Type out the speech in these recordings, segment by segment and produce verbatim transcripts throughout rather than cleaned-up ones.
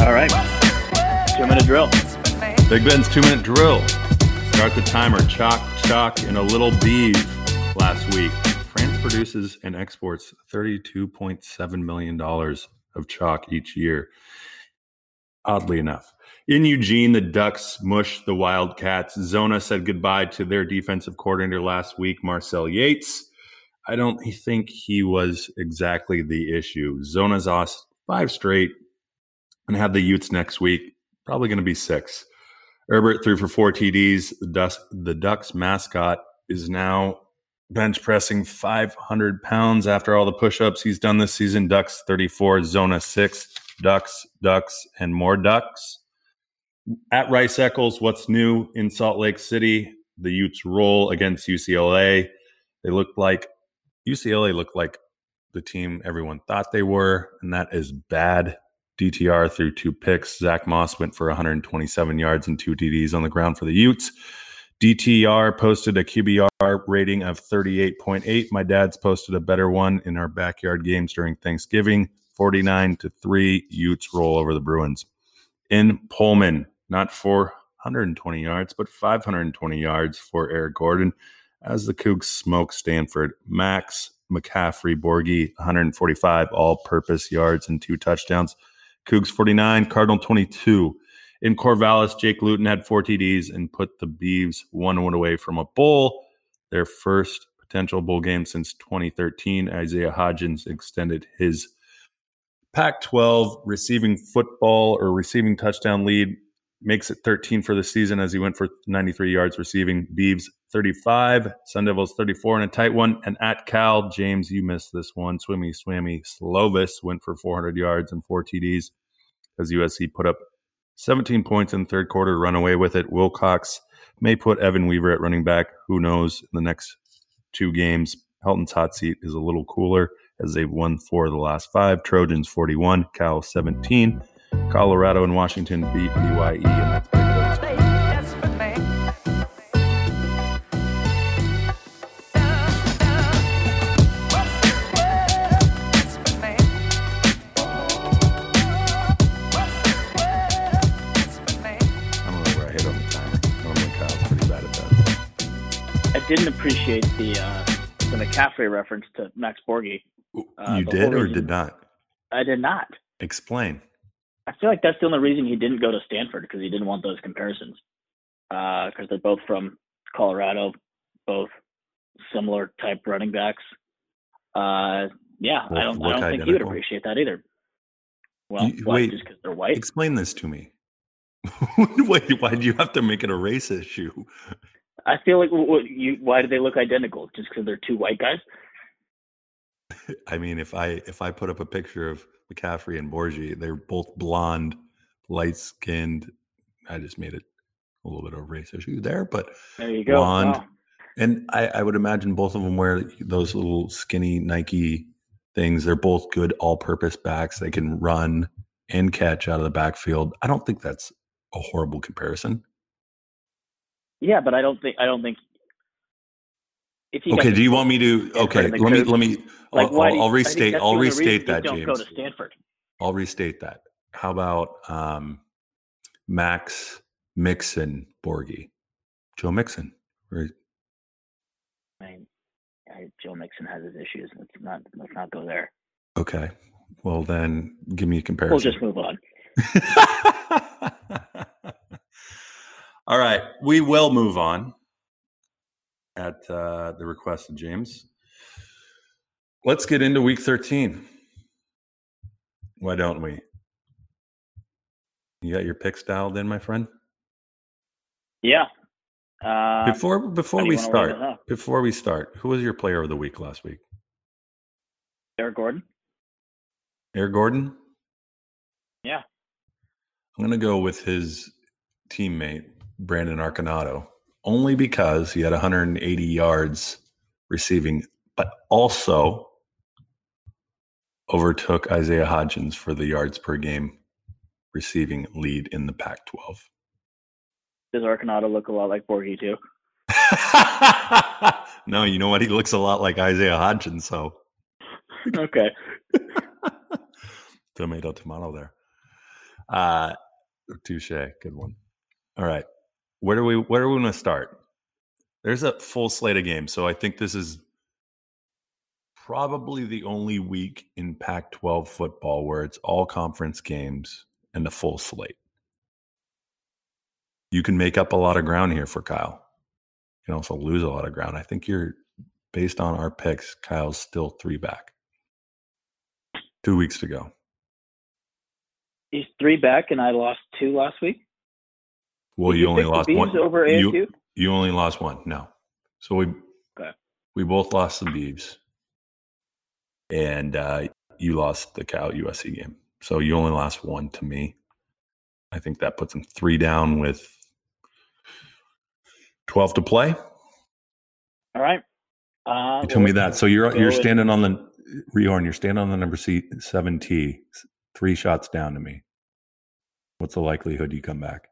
All right. Two-minute drill. Big Ben's two-minute drill. Start the timer. Chalk, chalk, and a little beef last week. France produces and exports thirty-two point seven million dollars of chalk each year. Oddly enough. In Eugene, the Ducks mushed the Wildcats. Zona said goodbye to their defensive coordinator last week, Marcel Yates. I don't think he was exactly the issue. Zona's lost five straight and have the Utes next week. Probably going to be six. Herbert threw for four T Ds. The Ducks, the Ducks mascot is now bench pressing five hundred pounds after all the push-ups he's done this season. Ducks thirty-four, Zona six. Ducks, Ducks, and more Ducks. At Rice Eccles, what's new in Salt Lake City? The Utes roll against U C L A. They looked like U C L A looked like the team everyone thought they were, and that is bad. D T R threw two picks. Zach Moss went for one hundred twenty-seven yards and two T Ds on the ground for the Utes. D T R posted a Q B R rating of thirty-eight point eight. My dad's posted a better one in our backyard games during Thanksgiving. forty-nine to three, Utes roll over the Bruins. In Pullman, not four hundred twenty yards, but five hundred twenty yards for Eric Gordon as the Cougs smoke Stanford. Max McCaffrey, Borgie, one hundred forty-five all-purpose yards and two touchdowns. Cougs forty-nine, Cardinal twenty-two. In Corvallis, Jake Luton had four T Ds and put the Beavs one one away from a bowl. Their first potential bowl game since twenty thirteen. Isaiah Hodgins extended his Pac twelve receiving football or receiving touchdown lead, makes it thirteen for the season as he went for ninety-three yards receiving. Beavs thirty-five, Sun Devils thirty-four in a tight one. And at Cal, James, you missed this one. Swimmy, Swammy, Slovis went for four hundred yards and four T Ds as U S C put up seventeen points in the third quarter, run away with it. Wilcox may put Evan Weaver at running back. Who knows? In the next two games, Helton's hot seat is a little cooler as they've won four of the last five. Trojans forty-one, Cal seventeen. Colorado and Washington beat B Y E, and that's big. I didn't appreciate the uh, the McCaffrey reference to Max Borgie. Uh, you did or did not? I did not. Explain. I feel like that's the only reason he didn't go to Stanford, because he didn't want those comparisons. Because uh, they're both from Colorado, both similar type running backs. Uh, yeah, well, I don't. I don't think he would appreciate that either. Well, you, what, wait, just because they're white. Explain this to me. Wait, why do you have to make it a race issue? I feel like what, you, why do they look identical? Just because they're two white guys? I mean, if I if I put up a picture of McCaffrey and Borgie, they're both blonde, light skinned. I just made it a little bit of a race issue there, but there you go. Blonde, wow. And I, I would imagine both of them wear those little skinny Nike things. They're both good all-purpose backs. They can run and catch out of the backfield. I don't think that's a horrible comparison. Yeah, but I don't think I don't think. If you okay, do you want me to? Okay, let me let me. Like, I'll, I'll, I'll restate. I'll restate that, don't James. Go to Stanford. I'll restate that. How about um, Max Mixon Borgie, Joe Mixon? Right. I mean, I, Joe Mixon has his issues. Let's not let's not go there. Okay. Well, then give me a comparison. We'll just move on. All right, we will move on at uh, the request of James. Let's get into week thirteen. Why don't we? You got your picks dialed in, my friend? Yeah. Uh, before before we start, before we start, who was your player of the week last week? Eric Gordon. Eric Gordon? Yeah. I'm going to go with his teammate, Brandon Arconato, only because he had one hundred eighty yards receiving, but also overtook Isaiah Hodgins for the yards per game receiving lead in the Pac twelve. Does Arconato look a lot like Borgie too? No, you know what? He looks a lot like Isaiah Hodgins, so. Okay. Tomato, tomato there. Uh, touche. Good one. All right. Where do we where do we want to start? There's a full slate of games, so I think this is probably the only week in Pac twelve football where it's all conference games and the full slate. You can make up a lot of ground here for Kyle. You can also lose a lot of ground. I think you're, based on our picks, Kyle's still three back. Two weeks to go. He's three back, and I lost two last week. Well, Did you you only pick the lost Beavs one. over A S U? You, you only lost one. No. So we Okay. we both lost the Beavs. And uh, you lost the Cal U S C game. So you only lost one to me. I think that puts him three down with twelve to play. All right. Uh, You tell well, me that. So you're go you're with- standing on the Rehorn, you're standing on the number C, seven T, three shots down to me. What's the likelihood you come back?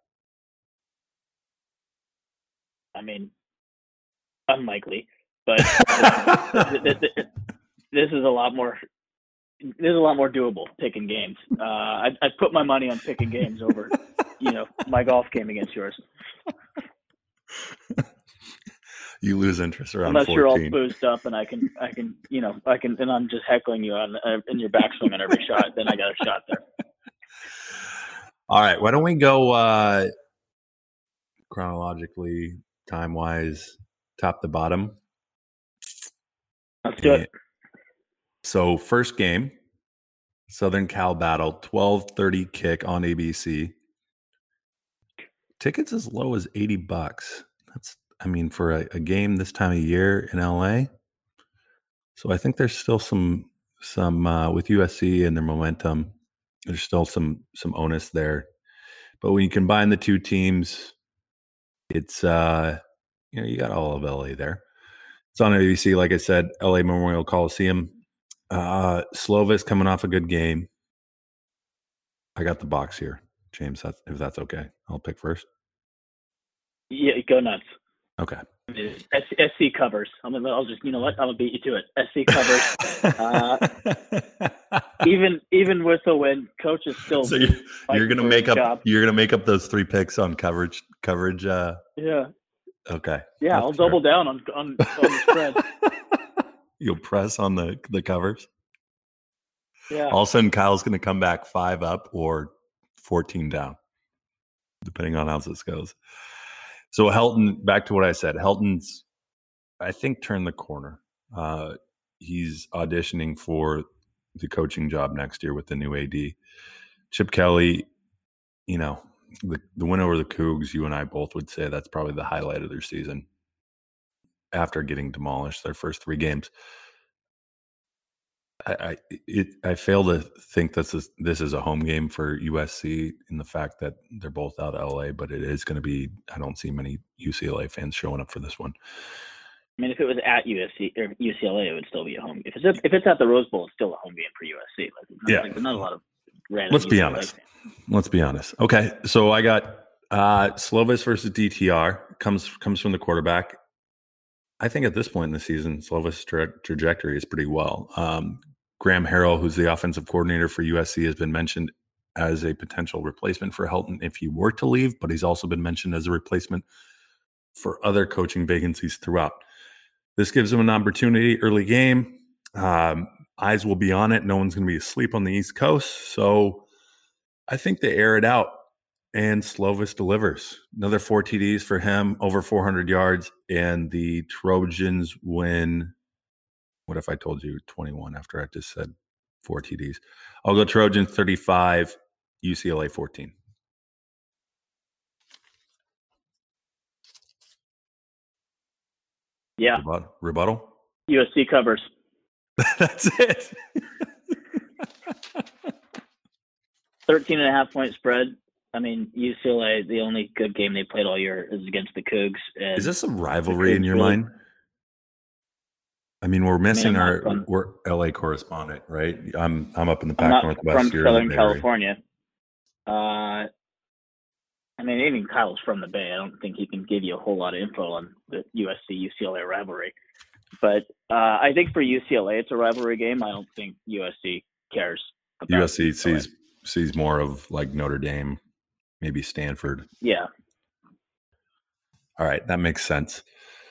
I mean, unlikely, but this, this, this is a lot more. This is a lot more doable picking games. Uh, I I put my money on picking games over, you know, my golf game against yours. You lose interest around Unless you're all fourteen. boozed up and I can I can you know I can and I'm just heckling you on uh, in your backswing on every shot. Then I got a shot there. All right. Why don't we go uh, chronologically, time wise, top to bottom? Let's do it. So first game, Southern Cal battle, twelve thirty kick on A B C. Tickets as low as eighty bucks. That's, I mean, for a, a game this time of year in L A. So I think there's still some, some uh, with U S C and their momentum, there's still some, some onus there. But when you combine the two teams, it's, uh, you know, you got all of L A there. It's on A B C, like I said, L A Memorial Coliseum. Uh, Slovis coming off a good game. I got the box here, James. That's, if that's okay, I'll pick first. Yeah, go nuts. Okay. S C covers. I'm gonna. I'll just. You know what? I'm gonna beat you to it. S C covers. uh, even even with the win, coach is still. So you're, you're gonna make up. Job. You're gonna make up those three picks on coverage. Coverage. Uh, yeah. Okay. Yeah, That's I'll fair. double down on on, on the spread. You'll press on the the covers. Yeah. All of a sudden, Kyle's going to come back five up or fourteen down, depending on how this goes. So Helton, back to what I said. Helton's, I think, turned the corner. Uh, he's auditioning for the coaching job next year with the new A D. Chip Kelly, you know, the, the win over the Cougs, you and I both would say that's probably the highlight of their season after getting demolished their first three games. I I, it, I fail to think this is this is a home game for U S C in the fact that they're both out of L A, but it is going to be. I don't see many U C L A fans showing up for this one. I mean, if it was at U S C or U C L A, it would still be a home game. If it's if it's at the Rose Bowl, it's still a home game for U S C. Like, not, Yeah. like, there's not a lot of random. Let's be U C L A honest. fans. Let's be honest. Okay, so I got uh, Slovis versus D T R comes comes from the quarterback. I think at this point in the season, Slovis' tra- trajectory is pretty well. Um, Graham Harrell, who's the offensive coordinator for U S C, has been mentioned as a potential replacement for Helton if he were to leave, but he's also been mentioned as a replacement for other coaching vacancies throughout. This gives him an opportunity early game. Um, eyes will be on it. No one's going to be asleep on the East Coast. So I think they air it out, and Slovis delivers. Another four T Ds for him, over four hundred yards, and the Trojans win. What if I told you twenty-one after I just said four T Ds? I'll go Trojans thirty-five, U C L A fourteen. Yeah, Rebuttal? Rebuttal? U S C covers. That's it. thirteen and a half point spread. I mean, U C L A, the only good game they played all year is against the Cougs. And Is this a rivalry in your really- mind? I mean, we're missing I'm not our from- we're L A correspondent, right? I'm I'm up in the I'm Pac not Northwest. from You're in the Southern Bay Area. California. Uh, I mean, even Kyle's from the Bay. I don't think he can give you a whole lot of info on the U S C U C L A rivalry. But uh, I think for U C L A, it's a rivalry game. I don't think U S C cares about U S C U C L A. sees sees more of like Notre Dame, maybe Stanford. Yeah. All right, that makes sense.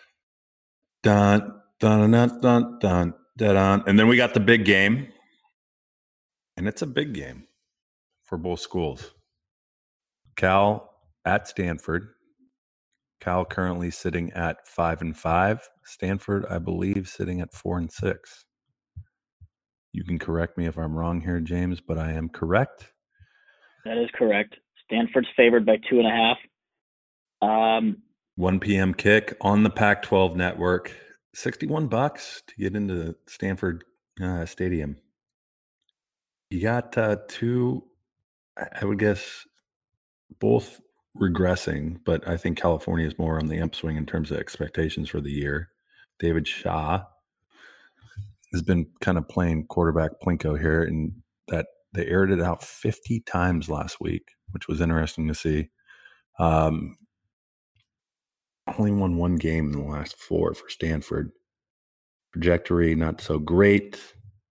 Dun dun dun dun dun dun. And then we got the big game, and it's a big game for both schools. Cal at Stanford. Cal currently sitting at five and five. Stanford, I believe, sitting at four and six. You can correct me if I'm wrong here, James, but I am correct. That is correct. Stanford's favored by two and a half. Um, one p.m. kick on the Pac twelve network. sixty-one bucks to get into Stanford uh, Stadium. You got uh, two, I would guess, both regressing, but I think California is more on the upswing in terms of expectations for the year. David Shaw has been kind of playing quarterback plinko here, and that they aired it out fifty times last week, which was interesting to see. Um, only won one game in the last four for Stanford. Trajectory not so great.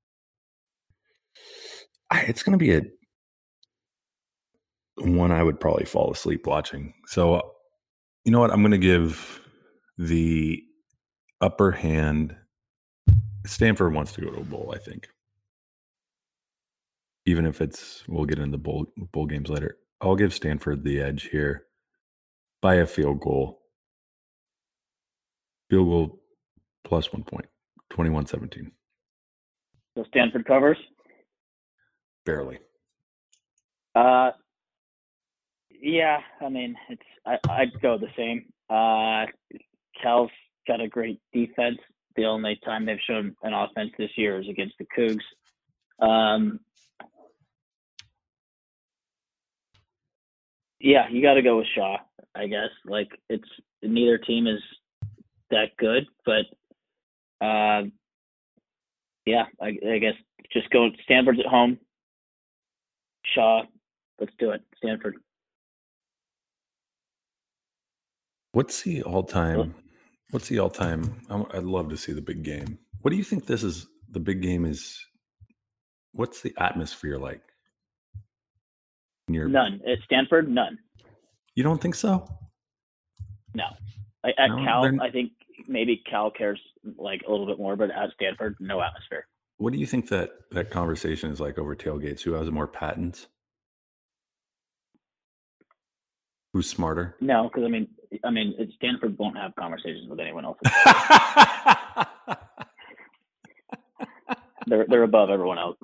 It's going to be a one I would probably fall asleep watching. So, you know what? I'm going to give the upper hand. Stanford wants to go to a bowl, I think. Even if it's, we'll get into the bowl, bowl games later. I'll give Stanford the edge here by a field goal. Field goal plus one point, twenty-one seventeen. So Stanford covers? Barely. Uh, yeah, I mean, it's I, I'd go the same. Uh, Cal's got a great defense. The only time they've shown an offense this year is against the Cougs. Um, yeah, you got to go with Shaw, I guess. Like, it's neither team is that good, but uh, yeah, I, I guess just go. Stanford's at home. Shaw, let's do it. Stanford. What's the all-time? What's the all-time? I'd love to see the big game. What do you think this is? The big game is. What's the atmosphere like? Your, none at Stanford. None. You don't think so? No. I, at no, Cal, I think maybe Cal cares like a little bit more, but at Stanford, no atmosphere. What do you think that that conversation is like over tailgates? Who has more patents? Who's smarter? No, because I mean, I mean, Stanford won't have conversations with anyone else. they're they're above everyone else.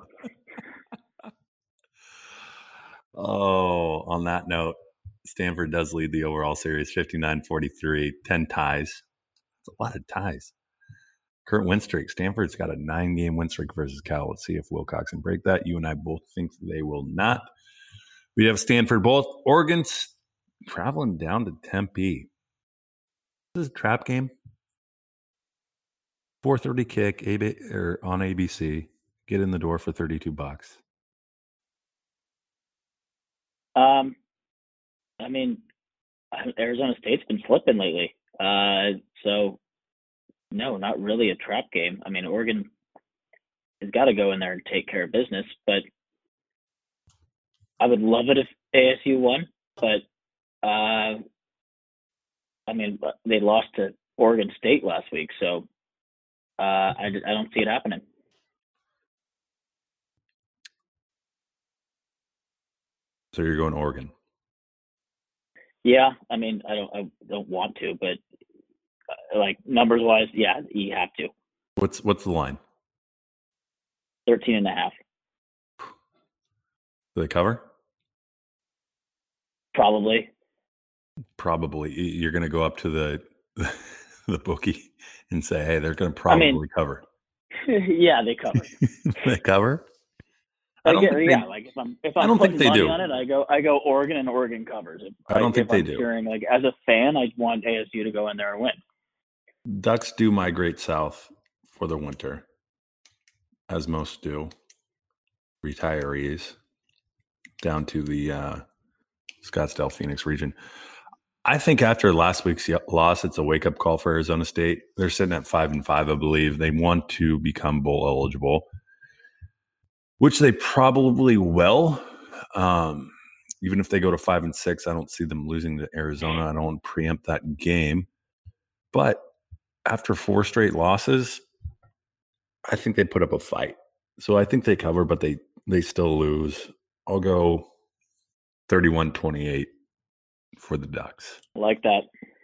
Oh, on that note, Stanford does lead the overall series, fifty-nine forty-three, ten ties. That's a lot of ties. Current win streak. Stanford's got a nine-game win streak versus Cal. Let's see if Wilcox can break that. You and I both think they will not. We have Stanford both. Oregon's traveling down to Tempe. This is a trap game. four thirty kick A B, or on A B C. Get in the door for thirty-two bucks. Um, I mean, Arizona State's been slipping lately. Uh, so no, not really a trap game. I mean, Oregon has got to go in there and take care of business, but I would love it if A S U won, but uh, I mean, they lost to Oregon State last week, so uh, I, I don't see it happening. So you're going Oregon? Yeah, I mean, I don't, I don't want to, but uh, like numbers wise, yeah, you have to. What's what's the line? thirteen and a half. Do they cover? Probably. Probably. You're going to go up to the the bookie and say, "Hey, they're going to probably I mean, cover." Yeah, they cover. They cover. I don't I get, yeah, they, like if I'm if I'm I don't putting think they money do. on it, I go I go Oregon and Oregon covers. If, I don't like, think if they I'm do. Cheering, like as a fan, I want A S U to go in there and win. Ducks do migrate south for the winter, as most do. Retirees down to the uh, Scottsdale, Phoenix region. I think after last week's loss, it's a wake-up call for Arizona State. They're sitting at five and five, I believe. They want to become bowl eligible, which they probably will. Um, even if they go to five and six, I don't see them losing to Arizona. I don't want to preempt that game. But after four straight losses, I think they put up a fight. So I think they cover, but they, they still lose. I'll go thirty-one twenty-eight for the Ducks. Like that.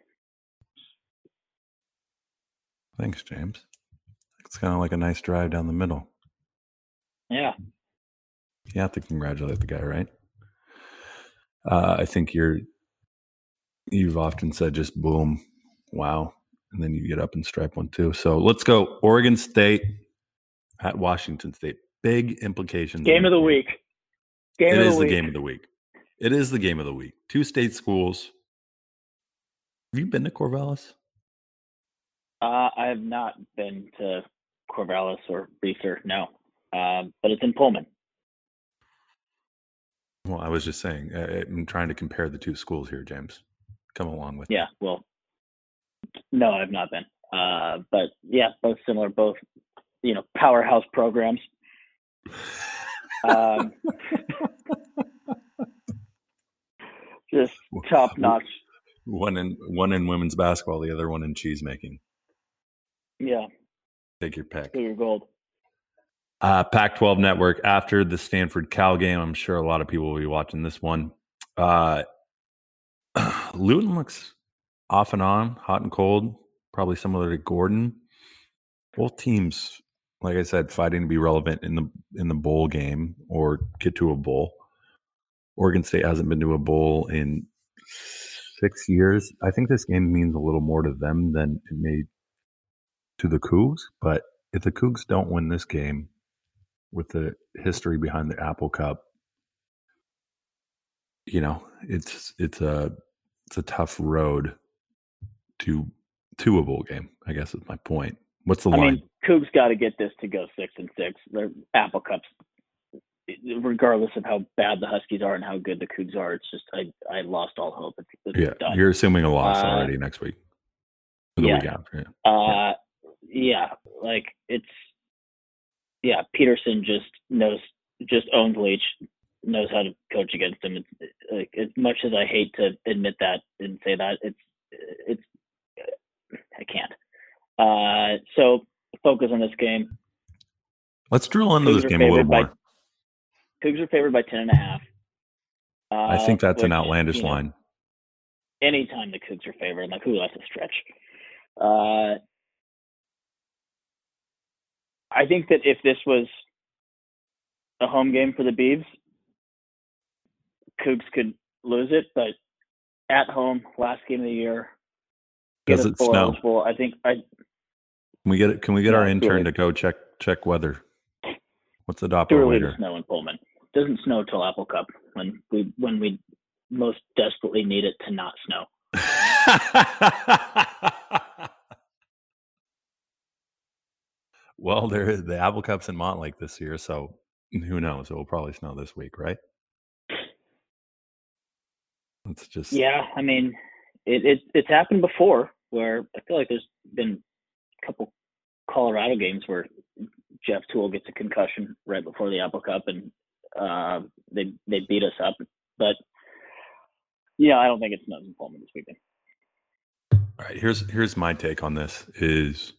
Thanks, James. It's kind of like a nice drive down the middle. Yeah. You have to congratulate the guy, right? Uh, I think you're, you've often said just boom, wow. And then you get up and stripe one too. So let's go Oregon State at Washington State. Big implications. Game of the week. Game it of is the, the week. game of the week. It is the game of the week. Two state schools. Have you been to Corvallis? Uh, I have not been to Corvallis or Reeser, no. Um, but it's in Pullman. Well, I was just saying, I'm trying to compare the two schools here, James. Come along with Yeah, well, no, I've not been. Uh, but yeah, both similar, both, you know, powerhouse programs. Um, just top notch. One in one in women's basketball, the other one in cheese making. Yeah. Take your pick. Blue or gold. Uh, Pac twelve Network after the Stanford Cal game. I'm sure a lot of people will be watching this one. Uh, Luton looks off and on, hot and cold, probably similar to Gordon. Both teams, like I said, fighting to be relevant in the in the bowl game or get to a bowl. Oregon State hasn't been to a bowl in six years. I think this game means a little more to them than it may to the Cougs. But if the Cougs don't win this game, with the history behind the Apple Cup, you know, it's it's a it's a tough road to to a bowl game, I guess is my point. What's the I line? mean, Cougs got to get this to go six and six. Their Apple Cups, regardless of how bad the Huskies are and how good the Cougs are, it's just I I lost all hope. It's, it's yeah, done. You're assuming a loss uh, already next week, or the yeah. week after. Yeah. Uh, yeah, like it's yeah. Peterson just knows, just owns Leach, knows how to coach against him. It's, like, as much as I hate to admit that and say that, it's it's I can't. Uh, so focus on this game. Let's drill into Cougs this game a little by, more. Cougs are favored by ten and a half. Uh, I think that's which, an outlandish you know, line. Anytime the Cougs are favored, I'm like, ooh, that's a stretch. Uh, I think that if this was a home game for the Beavs, Cougs could lose it, but at home, last game of the year, Does it snow? Eligible, I think I. Can we get it? Can we get Yeah, our intern really. to go check check weather? What's the Too Doppler early to later? snow in Pullman. It doesn't snow till Apple Cup when we when we most desperately need it to not snow. Well, there is the Apple Cup's in Montlake this year, so who knows? It will probably snow this week, right? It's just Yeah, I mean, it, it it's happened before where I feel like there's been a couple Colorado games where Jeff Toole gets a concussion right before the Apple Cup and uh, they they beat us up. But yeah, I don't think it snows in Pullman this weekend. all right. Here's here's my take on this: is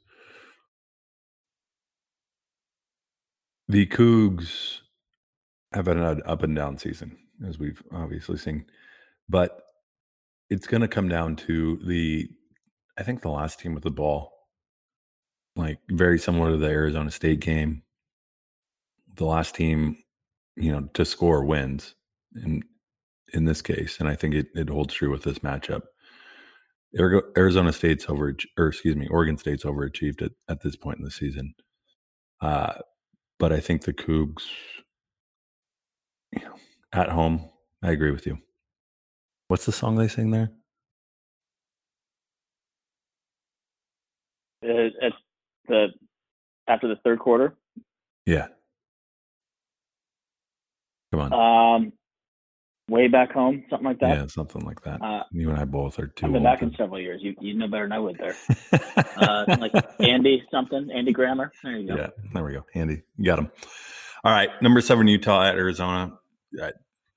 the Cougs have had an up and down season, as we've obviously seen, but it's going to come down to the, I think the last team with the ball, like very similar to the Arizona State game. The last team, you know, to score wins in in this case, and I think it, it holds true with this matchup. Arizona State's over, or excuse me, Oregon State's overachieved at, at this point in the season. Uh, but I think the Cougs, you know, at home, I agree with you. What's the song they sing there? Uh, at the after the third quarter. Yeah. Come on. Um, way back home, something like that. Yeah, something like that. Uh, you and I both are too I've been old. back to... in several years. You you know better than I would there. uh, like Andy something, Andy Grammer. There you go. Yeah, there we go. Andy, you got him. All right, number seven, Utah at Arizona.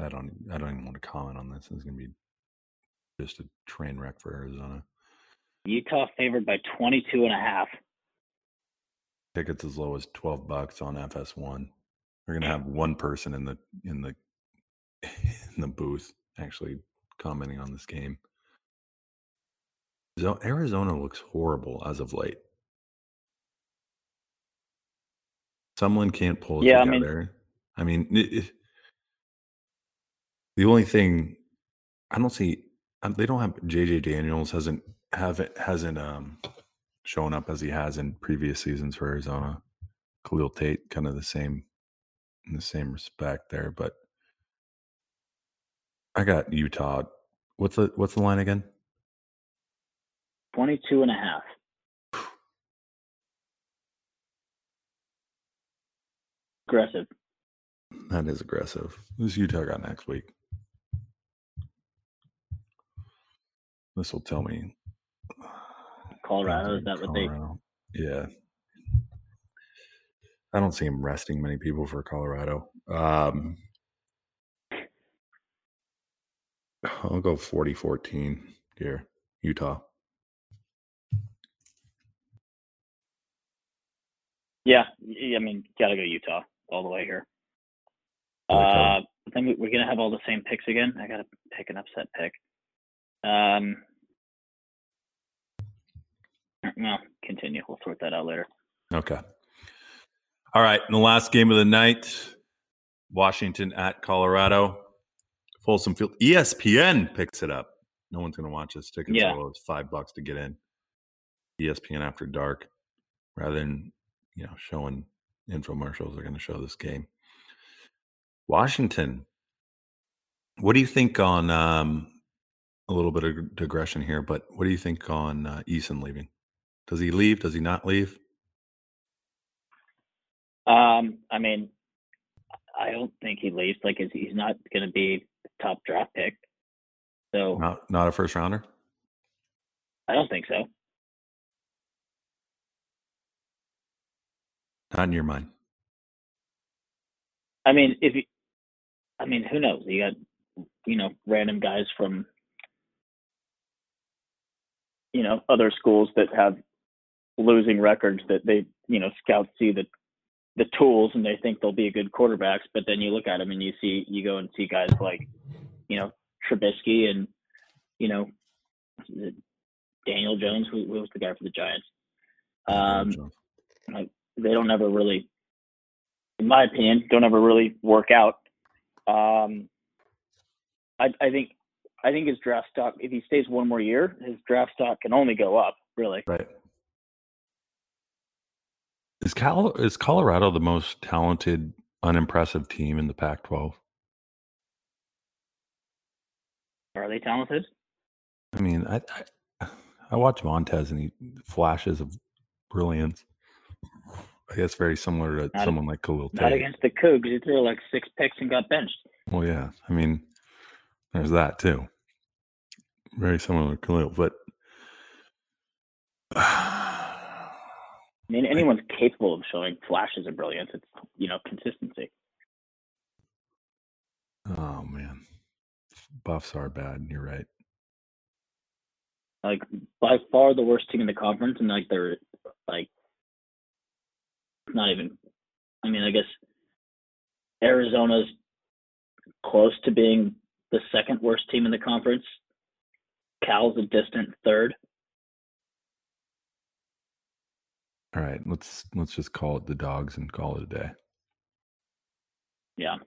I don't. I don't even want to comment on this. It's going to be just a train wreck for Arizona. Utah favored by twenty-two and a half. Tickets as low as twelve bucks on F S one. We're going to have one person in the in the in the booth actually commenting on this game. So Arizona looks horrible as of late. Someone can't pull it Yeah, together. I mean, I mean it, it, the only thing I don't see, they don't have J J Daniels hasn't haven't hasn't um shown up as he has in previous seasons for Arizona. Khalil Tate, kind of the same in the same respect there, but I got Utah. What's the what's the line again? twenty-two and a half. Aggressive. That is aggressive. Who's Utah got next week? This will tell me. Colorado, is that what they? Yeah. I don't see him resting many people for Colorado. Um, I'll go forty fourteen here, Utah. Yeah, I mean, gotta go Utah all the way here. Uh, then we're gonna have all the same picks again. I gotta pick an upset pick. Um, no, continue. We'll sort that out later. Okay. All right. In the last game of the night, Washington at Colorado. Folsom Field. E S P N picks it up. No one's going to watch this. Tickets yeah. are low. It's five bucks to get in. E S P N After Dark. Rather than, you know, showing infomercials, they're going to show this game. Washington. What do you think on um, a little bit of digression here, but what do you think on uh, Eason leaving? Does he leave? Does he not leave? Um, I mean, I don't think he leaves. Like, he's not going to be a top draft pick. So not not a first rounder. I don't think so. Not in your mind. I mean, if you, I mean, who knows? You got, you know, random guys from, you know, other schools that have losing records that they, you know, scouts see the the tools and they think they'll be good quarterbacks, but then you look at them and you see, you go and see guys like, you know, Trubisky and, you know, Daniel Jones, who, who was the guy for the Giants. Um, like, they don't ever really, in my opinion, don't ever really work out. Um, I, I think, I think his draft stock, if he stays one more year, his draft stock can only go up, really. Right. Is Cal is Colorado the most talented, unimpressive team in the Pac twelve? Are they talented? I mean, I I, I watch Montez and he flashes of brilliance. I guess very similar to not, someone like Khalil Tate. Not against the Cougs. He threw like six picks and got benched. Well, yeah. I mean, there's that too. Very similar to Khalil, but I mean, anyone's capable of showing flashes of brilliance. It's, you know, consistency. Oh, man. Buffs are bad. You're right. Like, by far the worst team in the conference, and, like, they're, like, not even – I mean, I guess Arizona's close to being the second worst team in the conference. Cal's a distant third. All right, let's let's just call it the Dogs and call it a day. Yeah.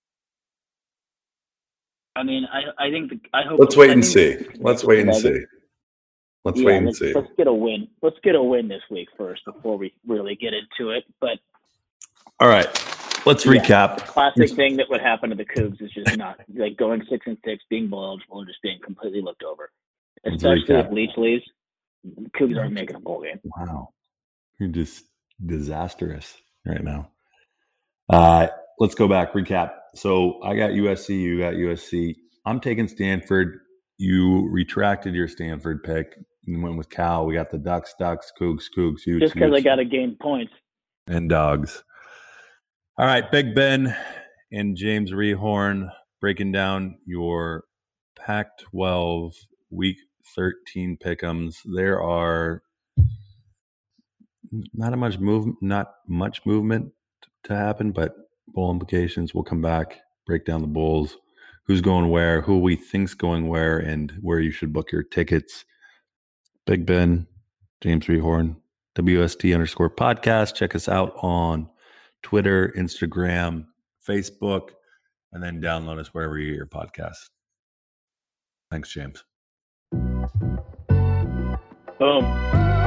I mean, I I think the, I hope. Let's wait and see. Let's wait and see. Let's yeah, wait and let's, see. Let's get a win. Let's get a win this week first before we really get into it. But all right, let's yeah, recap. Classic thing that would happen to the Cougs is just not like going six and six, being below eligible, and just being completely looked over. Especially if Leach leaves, the Cougs aren't making a bowl game. Wow. You're just disastrous right now. Uh, let's go back, recap. So I got U S C, you got U S C. I'm taking Stanford. You retracted your Stanford pick and went with Cal. We got the Ducks, Ducks, Cougs, Cougs. Utes, just because I Utes, got to gain points. And Dogs. All right, Big Ben and James Rehorn. breaking down your Pac twelve Week thirteen pick'ems. There are not a much move, not much movement to happen, but bowl implications. We'll come back, break down the bowls, who's going where, who we think's going where, and where you should book your tickets. Big Ben, James Rehorn, W S T underscore podcast. Check us out on Twitter, Instagram, Facebook, and then download us wherever you get your podcasts. Thanks, James. Boom.